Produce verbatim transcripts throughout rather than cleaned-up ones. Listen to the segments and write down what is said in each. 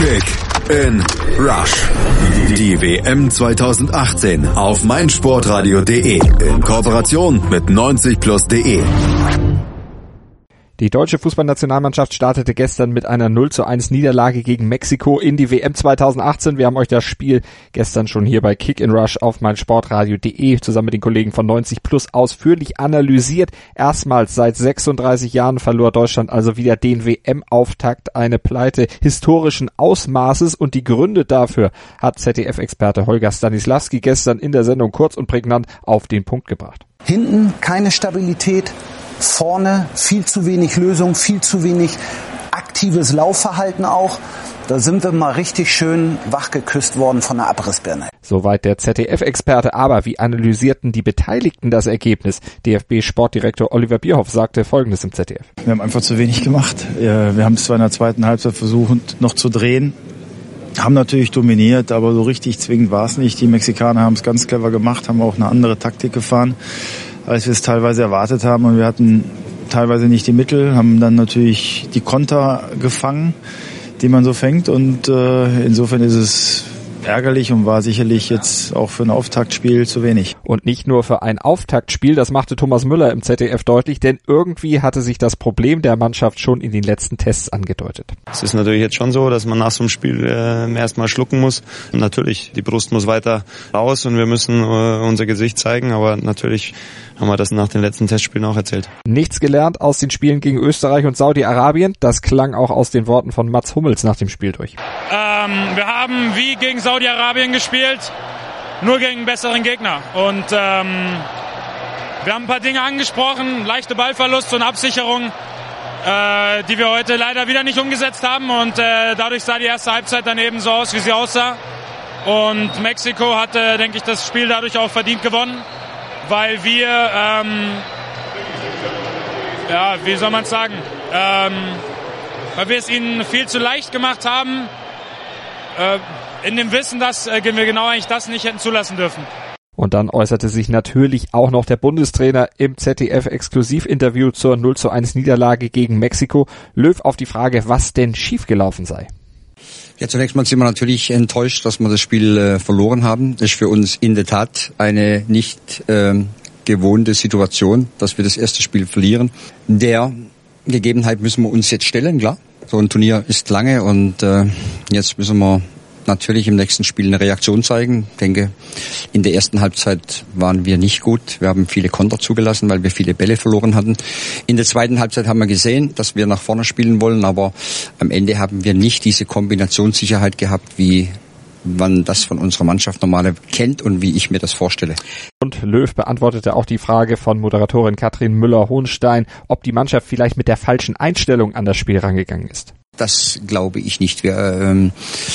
Kick in Rush. Die W M zwanzig achtzehn auf meinsportradio punkt de in Kooperation mit neunzig plus punkt de. Die deutsche Fußballnationalmannschaft startete gestern mit einer null zu eins Niederlage gegen Mexiko in die W M zwanzig achtzehn. Wir haben euch das Spiel gestern schon hier bei Kick in Rush auf meinsportradio punkt de zusammen mit den Kollegen von neunzig plus ausführlich analysiert. Erstmals seit sechsunddreißig Jahren verlor Deutschland also wieder den W M-Auftakt, eine Pleite historischen Ausmaßes, und die Gründe dafür hat Z D F-Experte Holger Stanislawski gestern in der Sendung kurz und prägnant auf den Punkt gebracht. Hinten keine Stabilität. Vorne viel zu wenig Lösung, viel zu wenig aktives Laufverhalten auch. Da sind wir mal richtig schön wachgeküsst worden von der Abrissbirne. Soweit der Z D F-Experte. Aber wie analysierten die Beteiligten das Ergebnis? D F B-Sportdirektor Oliver Bierhoff sagte Folgendes im Z D F. Wir haben einfach zu wenig gemacht. Wir haben es zwar in der zweiten Halbzeit versucht noch zu drehen, haben natürlich dominiert, aber so richtig zwingend war es nicht. Die Mexikaner haben es ganz clever gemacht, haben auch eine andere Taktik gefahren, als wir es teilweise erwartet haben, und wir hatten teilweise nicht die Mittel, haben dann natürlich die Konter gefangen, die man so fängt, und äh, insofern ist es ärgerlich und war sicherlich jetzt auch für ein Auftaktspiel zu wenig. Und nicht nur für ein Auftaktspiel, das machte Thomas Müller im Z D F deutlich, denn irgendwie hatte sich das Problem der Mannschaft schon in den letzten Tests angedeutet. Es ist natürlich jetzt schon so, dass man nach so einem Spiel äh, erstmal schlucken muss. Und natürlich, die Brust muss weiter raus und wir müssen äh, unser Gesicht zeigen, aber natürlich haben wir das nach den letzten Testspielen auch erzählt. Nichts gelernt aus den Spielen gegen Österreich und Saudi-Arabien, das klang auch aus den Worten von Mats Hummels nach dem Spiel durch. Ähm, wir haben wie gegen Saudi-Arabien gespielt, nur gegen einen besseren Gegner. Und ähm, wir haben ein paar Dinge angesprochen, leichte Ballverlust und Absicherung, äh, die wir heute leider wieder nicht umgesetzt haben. Und äh, dadurch sah die erste Halbzeit dann eben so aus, wie sie aussah. Und Mexiko hatte, denke ich, das Spiel dadurch auch verdient gewonnen, weil wir, ähm, ja, wie soll man es sagen, ähm, weil wir es ihnen viel zu leicht gemacht haben, äh, in dem Wissen, dass äh, wir genau eigentlich das nicht hätten zulassen dürfen. Und dann äußerte sich natürlich auch noch der Bundestrainer im Z D F-Exklusivinterview zur null zu eins Niederlage gegen Mexiko. Löw auf die Frage, was denn schiefgelaufen sei. Ja, zunächst mal sind wir natürlich enttäuscht, dass wir das Spiel äh, verloren haben. Das ist für uns in der Tat eine nicht ähm, gewohnte Situation, dass wir das erste Spiel verlieren. Der Gegebenheit müssen wir uns jetzt stellen, klar. So ein Turnier ist lange, und äh, jetzt müssen wir natürlich im nächsten Spiel eine Reaktion zeigen. Ich denke, in der ersten Halbzeit waren wir nicht gut. Wir haben viele Konter zugelassen, weil wir viele Bälle verloren hatten. In der zweiten Halbzeit haben wir gesehen, dass wir nach vorne spielen wollen, aber am Ende haben wir nicht diese Kombinationssicherheit gehabt, wie man das von unserer Mannschaft normal kennt und wie ich mir das vorstelle. Und Löw beantwortete auch die Frage von Moderatorin Katrin Müller-Hohenstein, ob die Mannschaft vielleicht mit der falschen Einstellung an das Spiel rangegangen ist. Das glaube ich nicht. Wir ähm,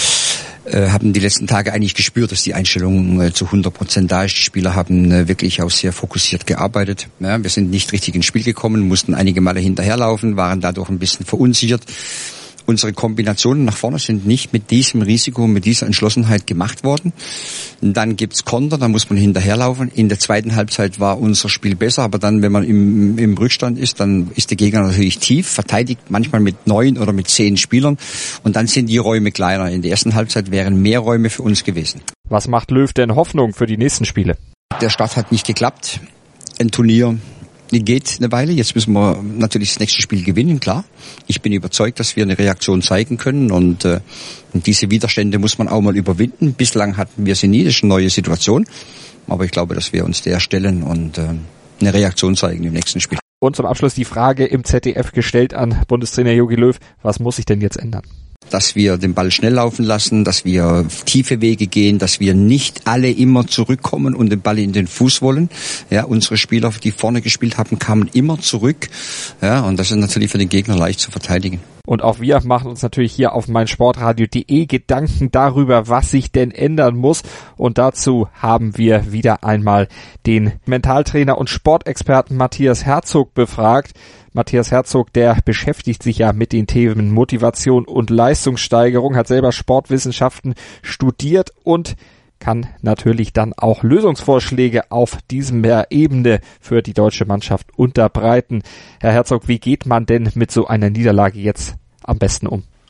äh, haben die letzten Tage eigentlich gespürt, dass die Einstellung äh, zu hundert Prozent da ist. Die Spieler haben äh, wirklich auch sehr fokussiert gearbeitet. Ja, wir sind nicht richtig ins Spiel gekommen, mussten einige Male hinterherlaufen, waren dadurch ein bisschen verunsichert. Unsere Kombinationen nach vorne sind nicht mit diesem Risiko, mit dieser Entschlossenheit gemacht worden. Und dann gibt's Konter, da muss man hinterherlaufen. In der zweiten Halbzeit war unser Spiel besser, aber dann, wenn man im, im Rückstand ist, dann ist der Gegner natürlich tief, verteidigt manchmal mit neun oder mit zehn Spielern, und dann sind die Räume kleiner. In der ersten Halbzeit wären mehr Räume für uns gewesen. Was macht Löw denn Hoffnung für die nächsten Spiele? Der Start hat nicht geklappt. Ein Turnier geht eine Weile. Jetzt müssen wir natürlich das nächste Spiel gewinnen, klar. Ich bin überzeugt, dass wir eine Reaktion zeigen können, und, äh, und diese Widerstände muss man auch mal überwinden. Bislang hatten wir sie nie, das ist eine neue Situation. Aber ich glaube, dass wir uns der stellen und äh, eine Reaktion zeigen im nächsten Spiel. Und zum Abschluss die Frage im Z D F gestellt an Bundestrainer Jogi Löw, was muss sich denn jetzt ändern? Dass wir den Ball schnell laufen lassen, dass wir tiefe Wege gehen, dass wir nicht alle immer zurückkommen und den Ball in den Fuß wollen. Ja, unsere Spieler, die vorne gespielt haben, kamen immer zurück. Ja, und das ist natürlich für den Gegner leicht zu verteidigen. Und auch wir machen uns natürlich hier auf meinsportradio punkt de Gedanken darüber, was sich denn ändern muss. Und dazu haben wir wieder einmal den Mentaltrainer und Sportexperten Matthias Herzog befragt. Matthias Herzog, der beschäftigt sich ja mit den Themen Motivation und Leistungssteigerung, hat selber Sportwissenschaften studiert und kann natürlich dann auch Lösungsvorschläge auf dieser Ebene für die deutsche Mannschaft unterbreiten. Herr Herzog, wie geht man denn mit so einer Niederlage jetzt am besten um?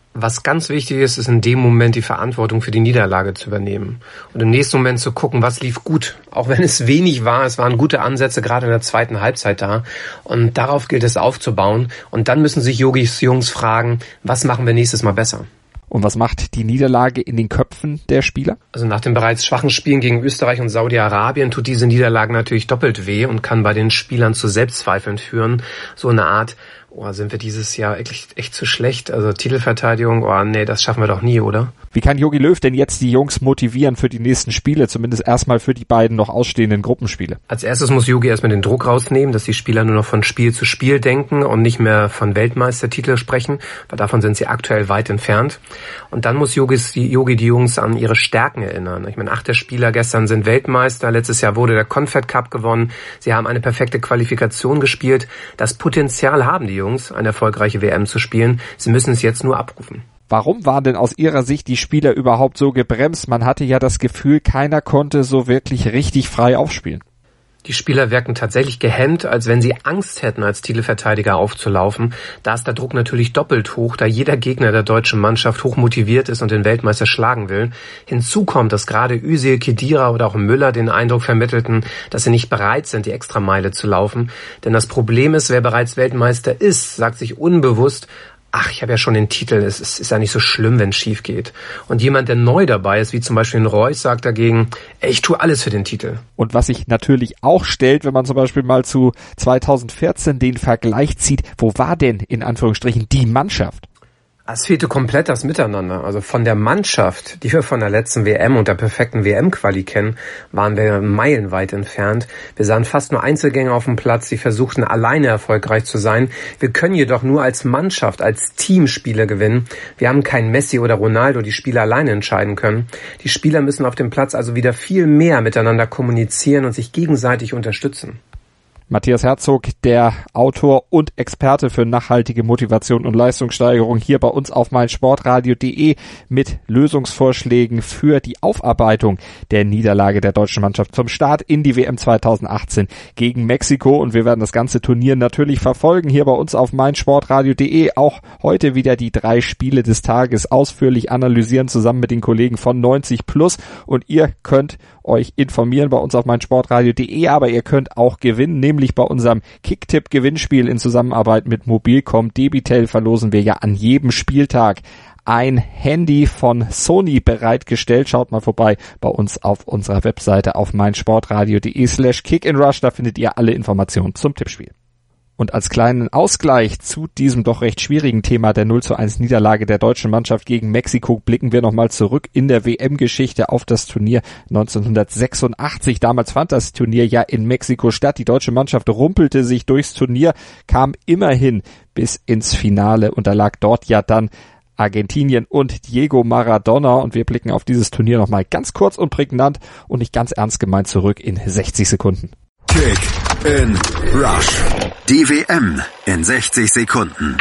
Was ganz wichtig ist, ist in dem Moment die Verantwortung für die Niederlage zu übernehmen. Und im nächsten Moment zu gucken, was lief gut. Auch wenn es wenig war, es waren gute Ansätze gerade in der zweiten Halbzeit da. Und darauf gilt es aufzubauen. Und dann müssen sich Jogis Jungs fragen, was machen wir nächstes Mal besser? Und was macht die Niederlage in den Köpfen der Spieler? Also nach den bereits schwachen Spielen gegen Österreich und Saudi-Arabien tut diese Niederlage natürlich doppelt weh und kann bei den Spielern zu Selbstzweifeln führen. So eine Art, oh, sind wir dieses Jahr echt, echt zu schlecht? Also Titelverteidigung, oh nee, das schaffen wir doch nie, oder? Wie kann Jogi Löw denn jetzt die Jungs motivieren für die nächsten Spiele, zumindest erstmal für die beiden noch ausstehenden Gruppenspiele? Als erstes muss Jogi erstmal den Druck rausnehmen, dass die Spieler nur noch von Spiel zu Spiel denken und nicht mehr von Weltmeistertitel sprechen, weil davon sind sie aktuell weit entfernt. Und dann muss Jogis, die, Jogi die Jungs an ihre Stärken erinnern. Ich meine, acht der Spieler gestern sind Weltmeister, letztes Jahr wurde der Confed Cup gewonnen, sie haben eine perfekte Qualifikation gespielt. Das Potenzial haben die Jungs, eine erfolgreiche W M zu spielen. Sie müssen es jetzt nur abrufen. Warum waren denn aus Ihrer Sicht die Spieler überhaupt so gebremst? Man hatte ja das Gefühl, keiner konnte so wirklich richtig frei aufspielen. Die Spieler wirken tatsächlich gehemmt, als wenn sie Angst hätten, als Titelverteidiger aufzulaufen. Da ist der Druck natürlich doppelt hoch, da jeder Gegner der deutschen Mannschaft hoch motiviert ist und den Weltmeister schlagen will. Hinzu kommt, dass gerade Özil, Khedira oder auch Müller den Eindruck vermittelten, dass sie nicht bereit sind, die Extrameile zu laufen. Denn das Problem ist, wer bereits Weltmeister ist, sagt sich unbewusst, ach, ich habe ja schon den Titel, es ist, ist ja nicht so schlimm, wenn es schief geht. Und jemand, der neu dabei ist, wie zum Beispiel ein Reus, sagt dagegen, ey, ich tue alles für den Titel. Und was sich natürlich auch stellt, wenn man zum Beispiel mal zu zweitausendvierzehn den Vergleich zieht, wo war denn in Anführungsstrichen die Mannschaft? Es fehlte komplett das Miteinander. Also von der Mannschaft, die wir von der letzten W M und der perfekten W M-Quali kennen, waren wir meilenweit entfernt. Wir sahen fast nur Einzelgänger auf dem Platz, die versuchten alleine erfolgreich zu sein. Wir können jedoch nur als Mannschaft, als Team Spiele gewinnen. Wir haben keinen Messi oder Ronaldo, die Spiele alleine entscheiden können. Die Spieler müssen auf dem Platz also wieder viel mehr miteinander kommunizieren und sich gegenseitig unterstützen. Matthias Herzog, der Autor und Experte für nachhaltige Motivation und Leistungssteigerung, hier bei uns auf meinsportradio punkt de mit Lösungsvorschlägen für die Aufarbeitung der Niederlage der deutschen Mannschaft zum Start in die W M zweitausendachtzehn gegen Mexiko. Und wir werden das ganze Turnier natürlich verfolgen, hier bei uns auf meinsportradio punkt de. Auch heute wieder die drei Spiele des Tages ausführlich analysieren, zusammen mit den Kollegen von neunzig plus. Und ihr könnt euch informieren bei uns auf meinsportradio punkt de, aber ihr könnt auch gewinnen, nämlich bei unserem Kicktipp-Gewinnspiel in Zusammenarbeit mit Mobilcom. Debitel verlosen wir ja an jedem Spieltag ein Handy von Sony bereitgestellt. Schaut mal vorbei bei uns auf unserer Webseite auf meinsportradio punkt de slash kickinrush. Da findet ihr alle Informationen zum Tippspiel. Und als kleinen Ausgleich zu diesem doch recht schwierigen Thema der null zu eins Niederlage der deutschen Mannschaft gegen Mexiko blicken wir nochmal zurück in der W M-Geschichte auf das Turnier neunzehnhundertsechsundachtzig. Damals fand das Turnier ja in Mexiko statt. Die deutsche Mannschaft rumpelte sich durchs Turnier, kam immerhin bis ins Finale und da lag dort ja dann Argentinien und Diego Maradona. Und wir blicken auf dieses Turnier nochmal ganz kurz und prägnant und nicht ganz ernst gemeint zurück in sechzig Sekunden. Kick in Rush. Die W M in sechzig Sekunden.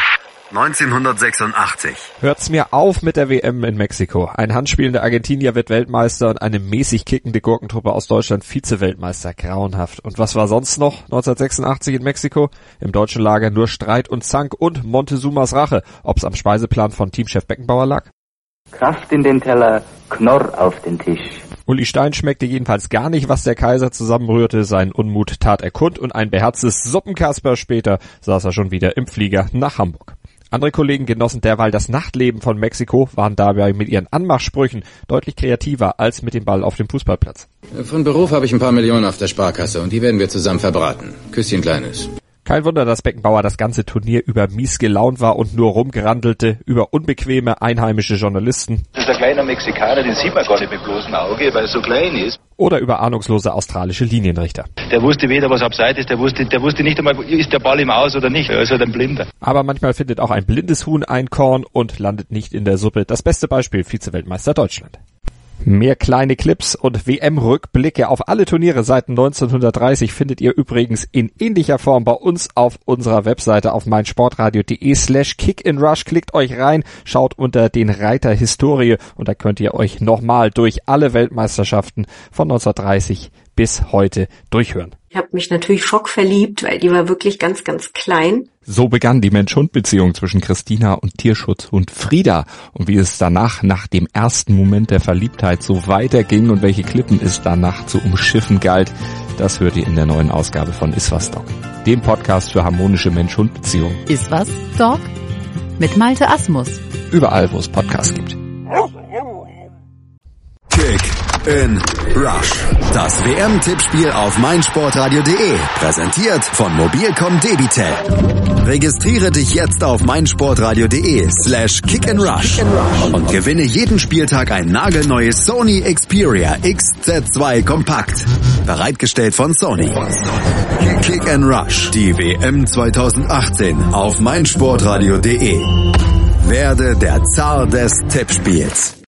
neunzehnhundertsechsundachtzig. Hört's mir auf mit der W M in Mexiko. Ein handspielender Argentinier wird Weltmeister und eine mäßig kickende Gurkentruppe aus Deutschland Vize-Weltmeister. Grauenhaft. Und was war sonst noch neunzehnhundertsechsundachtzig in Mexiko? Im deutschen Lager nur Streit und Zank und Montezumas Rache. Ob's am Speiseplan von Teamchef Beckenbauer lag? Kraft in den Teller, Knorr auf den Tisch. Uli Stein schmeckte jedenfalls gar nicht, was der Kaiser zusammenrührte. Seinen Unmut tat er kund und ein beherztes Suppenkasper später saß er schon wieder im Flieger nach Hamburg. Andere Kollegen genossen derweil das Nachtleben von Mexiko, waren dabei mit ihren Anmachsprüchen deutlich kreativer als mit dem Ball auf dem Fußballplatz. Von Beruf habe ich ein paar Millionen auf der Sparkasse und die werden wir zusammen verbraten. Küsschen Kleines. Kein Wunder, dass Beckenbauer das ganze Turnier über mies gelaunt war und nur rumgerandelte über unbequeme einheimische Journalisten. Das ist ein kleiner Mexikaner, den sieht man gar nicht mit bloßem Auge, weil er so klein ist. Oder über ahnungslose australische Linienrichter. Der wusste weder, was abseits ist, der wusste, der wusste nicht einmal, ist der Ball im Aus oder nicht. Er ist halt ein Blinder. Aber manchmal findet auch ein blindes Huhn ein Korn und landet nicht in der Suppe. Das beste Beispiel, Vize-Weltmeister Deutschland. Mehr kleine Clips und W M-Rückblicke auf alle Turniere seit neunzehnhundertdreißig findet ihr übrigens in ähnlicher Form bei uns auf unserer Webseite auf meinsportradio punkt de slash kickinrush. Klickt euch rein, schaut unter den Reiter Historie und da könnt ihr euch nochmal durch alle Weltmeisterschaften von neunzehnhundertdreißig bis heute durchhören. Ich habe mich natürlich schockverliebt, weil die war wirklich ganz, ganz klein. So begann die Mensch-Hund-Beziehung zwischen Christina und Tierschutzhund Frieda. Und wie es danach, nach dem ersten Moment der Verliebtheit, so weiterging und welche Klippen es danach zu umschiffen galt, das hört ihr in der neuen Ausgabe von Iswas Dog, dem Podcast für harmonische Mensch-Hund-Beziehungen. Iswas Dog mit Malte Asmus. Überall, wo es Podcasts gibt. Kick in Rush. Das W M-Tippspiel auf meinsportradio punkt de. Präsentiert von Mobilcom Debitel. Registriere dich jetzt auf meinsportradio punkt de slash kick in rush und gewinne jeden Spieltag ein nagelneues Sony Xperia X Z zwei Kompakt. Bereitgestellt von Sony. Kick in Rush. Die W M zwanzig achtzehn auf meinsportradio punkt de. Werde der Zar des Tippspiels.